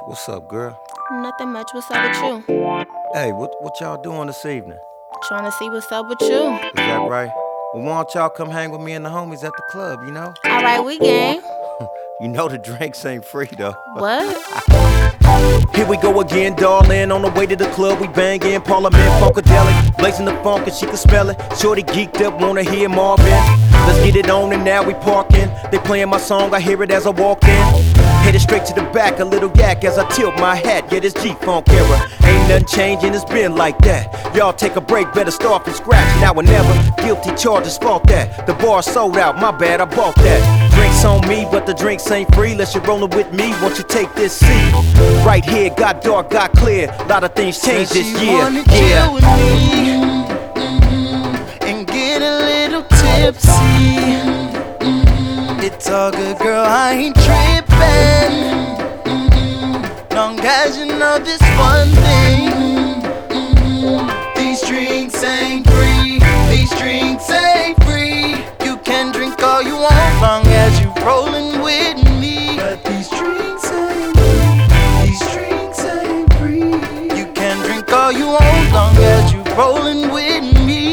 What's up, girl? Nothing much. What's up with you? Hey, what y'all doing this evening? Trying to see what's up with you. Is that right? Well, why don't y'all come hang with me and the homies at the club, you know? Alright, we game. You know the drinks ain't free, though. What? Here we go again, darling. On the way to the club, we bangin'. Parliament Funkadelic, blazing the funk and she can smell it. Shorty geeked up, wanna hear Marvin. Let's get it on and now we parking. They playing my song, I hear it as I walk in. Headed straight to the back, a little yak as I tilt my hat. Yeah, this G-Funk era ain't nothing changing, it's been like that. Y'all take a break, better start from scratch. Now or never, guilty charges, fault that. The bar sold out, my bad, I bought that. Drinks on me, but the drinks ain't free. Unless you're rolling with me, won't you take this seat? Right here, got dark, got clear. Lot of things changed this year. Wanna chill with me and get a little tipsy. It's all good, girl, I ain't trippin'. Long as you know this one thing, these drinks ain't free. These drinks ain't free. You can drink all you want, long as you rollin' with me. But these drinks ain't free. These drinks ain't free. You can drink all you want, long as you rollin' with me.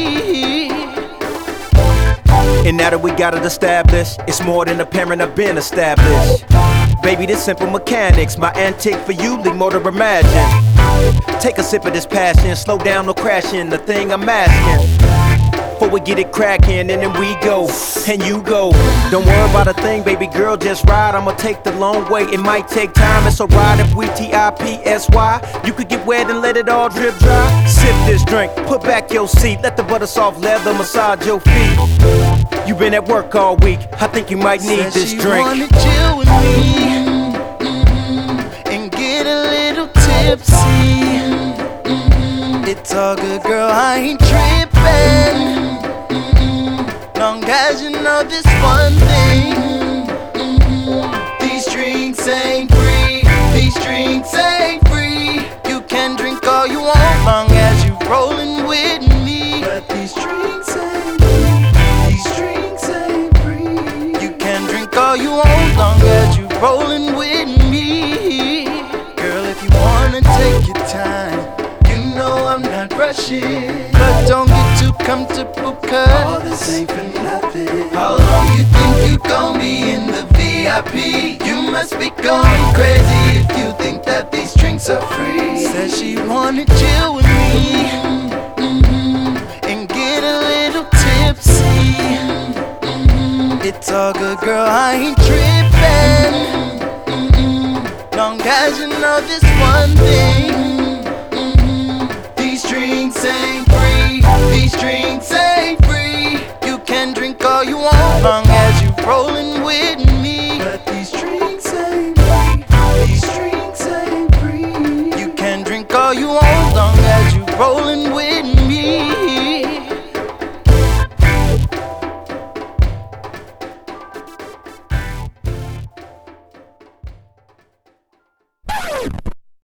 And now that we got it established, it's more than apparent I've been established. Baby, this simple mechanics, my antic for you, leave more to imagine. Take a sip of this passion, slow down, no crashing, the thing I'm asking. Before we get it crackin', and then we go, and you go. Don't worry about a thing, baby girl, just ride. I'ma take the long way, it might take time. It's alright if we TIPSY. You could get wet and let it all drip dry. Sip this drink, put back your seat, let the butter soft leather massage your feet. You been at work all week, I think you might need this drink. Wanna chill with me and get a little tipsy. It's all good, girl, I ain't trippin'. Long as you know this one thing, these drinks ain't free. These drinks ain't free. You can drink all you want, long as you rollin' with me. But these drinks ain't free. These drinks ain't free. You can drink all you want, long as you rollin' with me. Girl, if you wanna take your time, you know I'm not rushing. But don't get too comfortable, cause all this ain't for nothing. How long you think you gon' be in the VIP? You must be going crazy if you think that these drinks are free. Says she wanna chill with me and get a little tipsy. It's all good, girl, I ain't trippin'. Long as you know this one thing, these drinks ain't free. These drinks ain't free. You can drink all you want, long as you rollin' with me. But these drinks ain't free. These drinks ain't free. You can drink all you want, long as you rollin' with me.